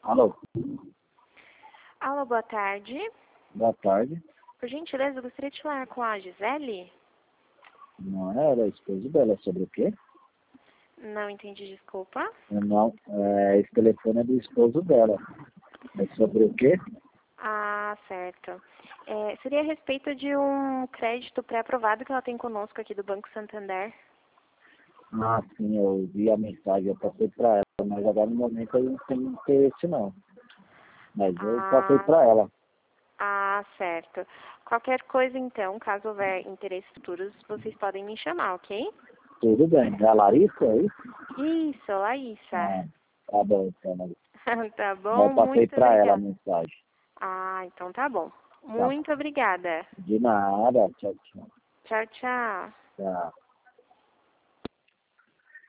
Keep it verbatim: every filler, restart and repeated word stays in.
Alô, Alô, boa tarde. boa tarde. Por gentileza, eu gostaria de falar com a Gisele. Não era a esposa dela, sobre o quê? Não entendi, desculpa. Não, é, esse telefone é do esposo dela. É sobre o quê? Ah, certo. É, seria a respeito de um crédito pré-aprovado que ela tem conosco aqui do Banco Santander. Ah, sim, eu vi a mensagem, eu passei para ela, mas agora no momento eu não tenho interesse não. Mas eu passei Ah, para ela. ah, certo. Qualquer coisa, então, caso houver interesses futuros, vocês podem me chamar, ok? Tudo bem. É a Larissa, é isso? Isso, Laísa. Ah, tá bom, então. Mas Tá eu bom? passei Muito para ela a obrigada. mensagem. Ah, então tá bom. Tá. Muito obrigada. De nada. Tchau, tchau. Tchau, tchau. Tchau.